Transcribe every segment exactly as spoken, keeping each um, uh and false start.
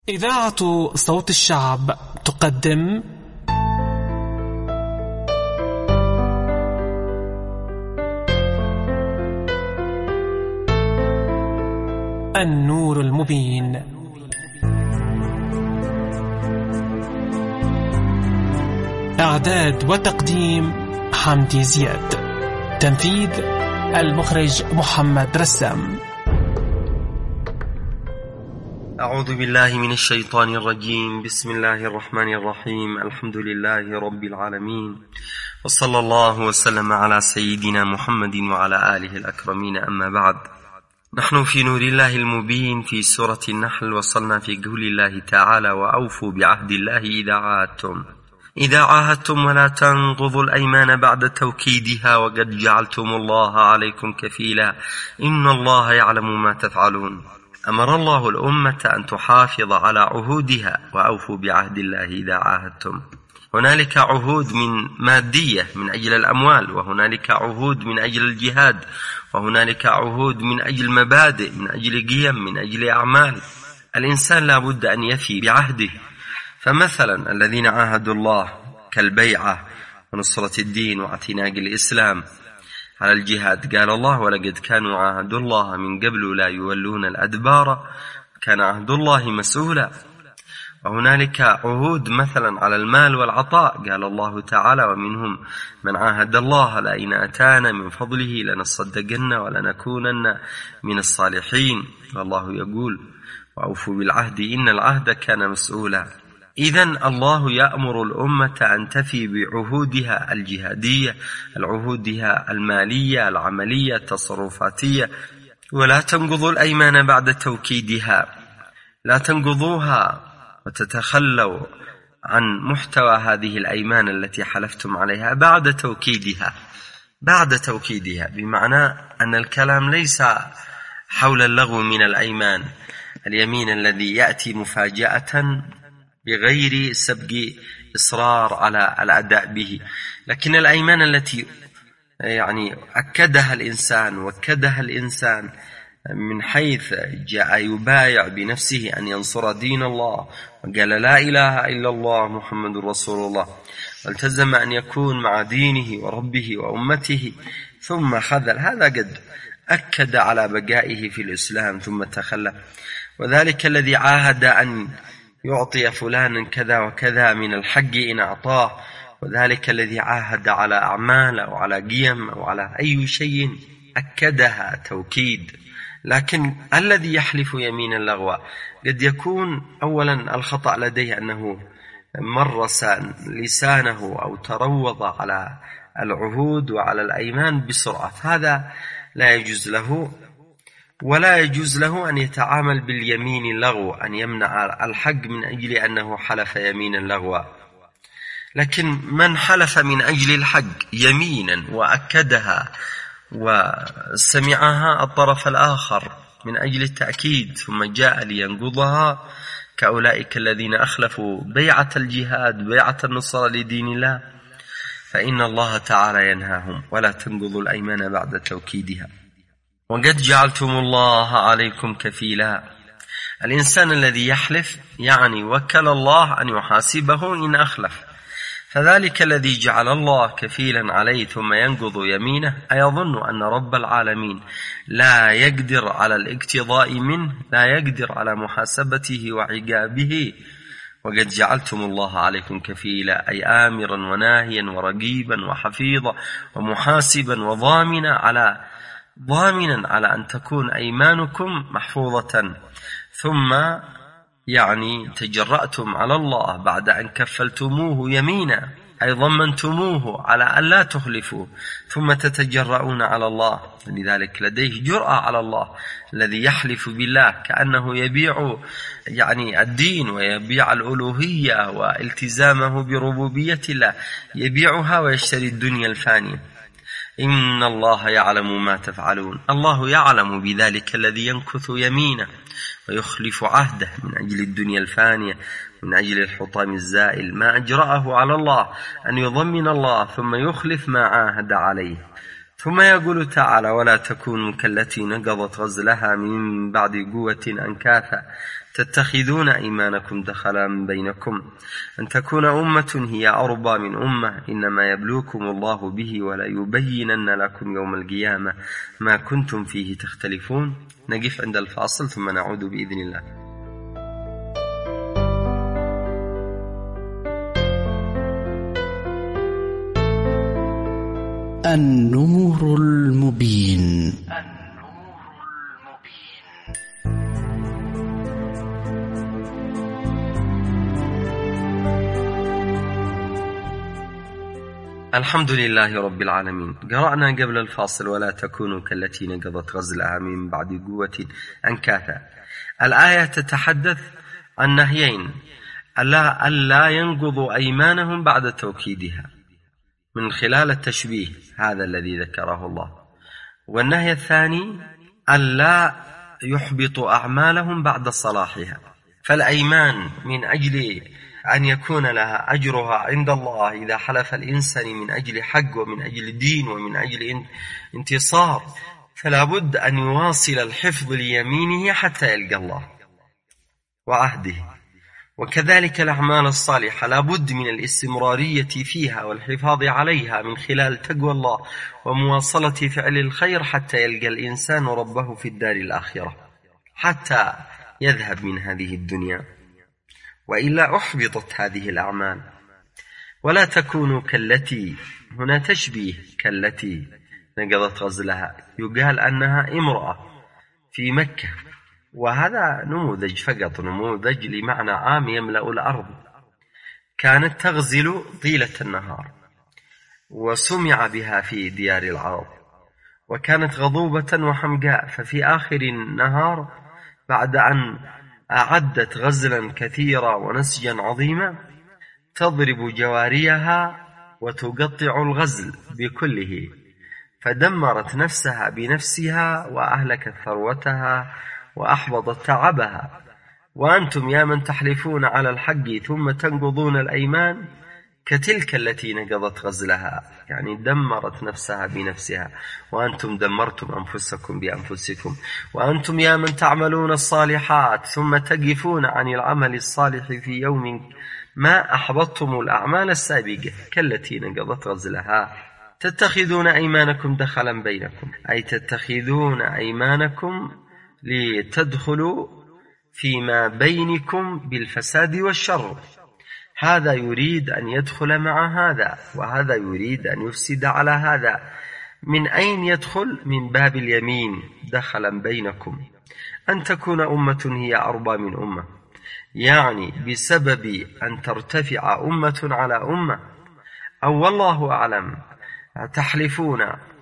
إذاعة صوت الشعب تقدم النور المبين. إعداد وتقديم حمدي زياد. تنفيذ المخرج محمد رسام. أعوذ بالله من الشيطان الرجيم. بسم الله الرحمن الرحيم. الحمد لله رب العالمين، وصلى الله وسلم على سيدنا محمد وعلى آله الأكرمين. أما بعد، نحن في نور الله المبين في سورة النحل. وصلنا في قول الله تعالى: وأوفوا بعهد الله إذا عاهدتم إذا عاهدتم ولا تنقضوا الأيمان بعد توكيدها وقد جعلتم الله عليكم كفيلا إن الله يعلم ما تفعلون. أمر الله الأمة أن تحافظ على عهودها. وأوفوا بعهد الله إذا عاهدتم. هنالك عهود من مادية من أجل الأموال، وهنالك عهود من أجل الجهاد، وهنالك عهود من أجل مبادئ، من أجل قيم، من أجل أعمال. الإنسان لا بد أن يفي بعهده. فمثلا الذين عاهدوا الله كالبيعة ونصرة الدين واعتناق الإسلام على الجهاد، قال الله: ولقد كانوا عاهدوا الله من قبل لا يولون الأدبار كان عهد الله مسؤولا. وهنالك عهود مثلا على المال والعطاء، قال الله تعالى: ومنهم من عاهد الله لئن أتانا من فضله لنصدقن ولنكونن من الصالحين. والله يقول: وأوفوا بالعهد إن العهد كان مسؤولا. إذن الله يأمر الأمة أن تفي بعهودها الجهادية، العهودها المالية العملية التصرفاتية، ولا تنقضوا الأيمان بعد توكيدها. لا تنقضوها وتتخلوا عن محتوى هذه الأيمان التي حلفتم عليها بعد توكيدها. بعد توكيدها بمعنى أن الكلام ليس حول اللغو من الأيمان، اليمين الذي يأتي مفاجأة بغير سبق إصرار على الأداء به، لكن الأيمان التي يعني أكدها الإنسان وكدها الإنسان من حيث جاء يبايع بنفسه أن ينصر دين الله وقال: لا إله إلا الله محمد رسول الله، والتزم أن يكون مع دينه وربه وأمته، ثم خذل. هذا قد أكد على بقائه في الإسلام ثم تخلى. وذلك الذي عاهد أن يعطي فلانا كذا وكذا من الحق إن أعطاه، وذلك الذي عاهد على أعمال أو على قيم أو على أي شيء أكدها توكيد. لكن الذي يحلف يمين اللغو قد يكون أولا الخطأ لديه أنه مرس لسانه أو تروض على العهود وعلى الأيمان بسرعة، هذا لا يجوز له. ولا يجوز له أن يتعامل باليمين اللغو، أن يمنع الحق من أجل أنه حلف يمين اللغو. لكن من حلف من أجل الحق يمينا وأكدها وسمعها الطرف الآخر من أجل التأكيد ثم جاء لينقضها، كأولئك الذين أخلفوا بيعة الجهاد بيعة النصرة لدين الله، فإن الله تعالى ينهاهم: ولا تنقضوا الأيمان بعد توكيدها وقد جعلتم الله عليكم كفيلا. الإنسان الذي يحلف يعني وكل الله أن يحاسبه إن أخلف، فذلك الذي جعل الله كفيلا عليه ثم ينقض يمينه أيظن أن رب العالمين لا يقدر على الاقتضاء منه، لا يقدر على محاسبته وعقابه؟ وقد جعلتم الله عليكم كفيلا أي آمرا وناهيا ورقيبا وحفيظا ومحاسبا وضامنا على ضامنا على أن تكون أيمانكم محفوظة. ثم يعني تجرأتم على الله بعد أن كفلتموه يمينا، أي ضمنتموه على أن لا تخلفوا، ثم تتجرؤون على الله. لذلك لديه جرأة على الله الذي يحلف بالله كأنه يبيع يعني الدين ويبيع الألوهية والتزامه بربوبية الله، يبيعها ويشتري الدنيا الفانية. إن الله يعلم ما تفعلون. الله يعلم بذلك الذي ينكث يمينه ويخلف عهده من أجل الدنيا الفانية، من أجل الحطام الزائل، ما أجرأه على الله أن يضمن الله ثم يخلف ما عاهد عليه. ثم يقول تعالى: ولا تكونوا كالتي نقضت غزلها من بعد قوة أنكاثا تتخذون أيمانكم دخلا بينكم أن تكون أمة هي أربى من أمة إنما يبلوكم الله به ولا يبينن لكم يوم القيامة ما كنتم فيه تختلفون. نقف عند الفاصل ثم نعود بإذن الله. النور المبين. الحمد لله رب العالمين. قرأنا قبل الفاصل: ولا تكونوا كالتي نقضت غزلها من بعد قوة أنكاثا. الآية تتحدث عن نهيين: ألا, ألا ينقضوا أيمانهم بعد توكيدها من خلال التشبيه هذا الذي ذكره الله، والنهي الثاني ألا يحبطوا أعمالهم بعد صلاحها. فالأيمان من أجل أن يكون لها أجرها عند الله إذا حلف الإنسان من أجل حق ومن أجل دين ومن أجل انتصار، فلا بد أن يواصل الحفظ ليمينه حتى يلقى الله وعهده. وكذلك الأعمال الصالحة لا بد من الاستمرارية فيها والحفاظ عليها من خلال تقوى الله ومواصلة فعل الخير حتى يلقى الإنسان ربه في الدار الآخرة، حتى يذهب من هذه الدنيا، وإلا أحبطت هذه الأعمال. ولا تكونوا كالتي، هنا تشبيه كالتي نقضت غزلها، يقال أنها امرأة في مكة، وهذا نموذج فقط، نموذج لمعنى عام يملأ الأرض. كانت تغزل طيلة النهار وسمع بها في ديار العرب، وكانت غضوبة وحمقاء، ففي آخر النهار بعد أن أعدت غزلا كثيرا ونسجا عظيما تضرب جواريها وتقطع الغزل بكله، فدمرت نفسها بنفسها وأهلكت ثروتها وأحبطت تعبها. وأنتم يا من تحلفون على الحق ثم تنقضون الأيمان كتلك التي نقضت غزلها، يعني دمرت نفسها بنفسها، وأنتم دمرتم أنفسكم بأنفسكم. وأنتم يا من تعملون الصالحات ثم تقفون عن العمل الصالح في يوم ما أحبطتم الأعمال السابقة كالتي نقضت غزلها. تتخذون أيمانكم دخلا بينكم، أي تتخذون أيمانكم لتدخلوا فيما بينكم بالفساد والشر. هذا يريد أن يدخل مع هذا، وهذا يريد أن يفسد على هذا. من أين يدخل؟ من باب اليمين، دخلا بينكم أن تكون أمة هي أربى من أمة، يعني بسبب أن ترتفع أمة على أمة. أو والله أعلم تحلفون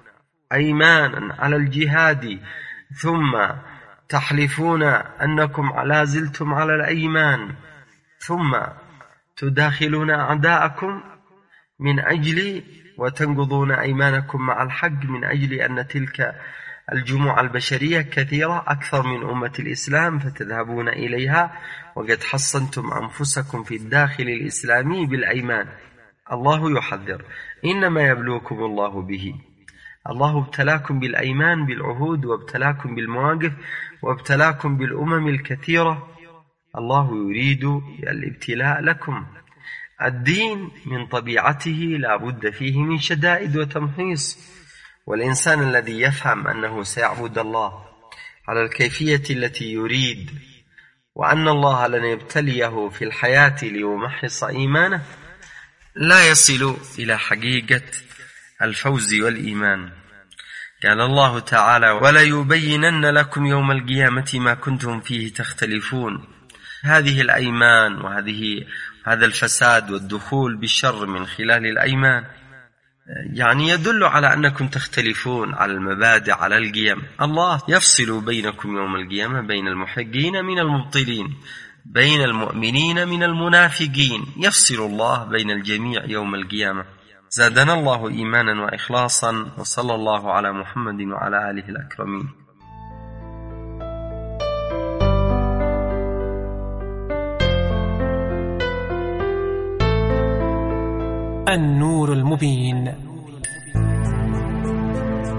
أيمانا على الجهاد ثم تحلفون أنكم لا زلتم على الأيمان، ثم تداخلون أعداءكم من أجل وتنقضون أيمانكم مع الحق من أجل أن تلك الجموع البشرية كثيرة أكثر من أمة الإسلام، فتذهبون إليها وقد حصنتم أنفسكم في الداخل الإسلامي بالأيمان. الله يحذر: إنما يبلوكم الله به. الله ابتلاكم بالأيمان بالعهود، وابتلاكم بالمواقف، وابتلاكم بالأمم الكثيرة. الله يريد الابتلاء لكم. الدين من طبيعته لا بد فيه من شدائد وتمحيص، والإنسان الذي يفهم أنه سيعبد الله على الكيفية التي يريد، وأن الله لن يبتليه في الحياة ليمحص إيمانه، لا يصل إلى حقيقة الفوز والإيمان. قال الله تعالى: ولا يبينن لكم يوم القيامة ما كنتم فيه تختلفون. هذه الأيمان وهذه هذا الفساد والدخول بالشر من خلال الأيمان يعني يدل على أنكم تختلفون على المبادئ، على القيم. الله يفصل بينكم يوم القيامة بين المحقين من المبطلين، بين المؤمنين من المنافقين، يفصل الله بين الجميع يوم القيامة. زادنا الله إيمانا وإخلاصا، وصلى الله على محمد وعلى آله الأكرمين. النور المبين.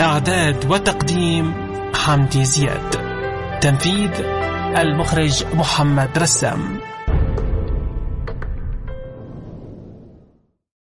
إعداد وتقديم حمدي زياد. تنفيذ المخرج محمد رسام.